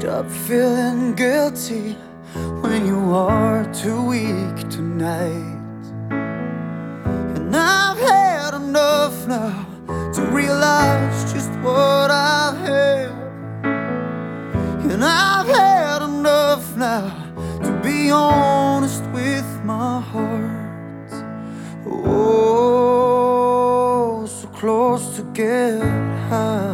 Stop feeling guilty when you are too weak tonight. And I've had enough now to realize just what I've had. And I've had enough now to be honest with my heart. Oh, so close to get high.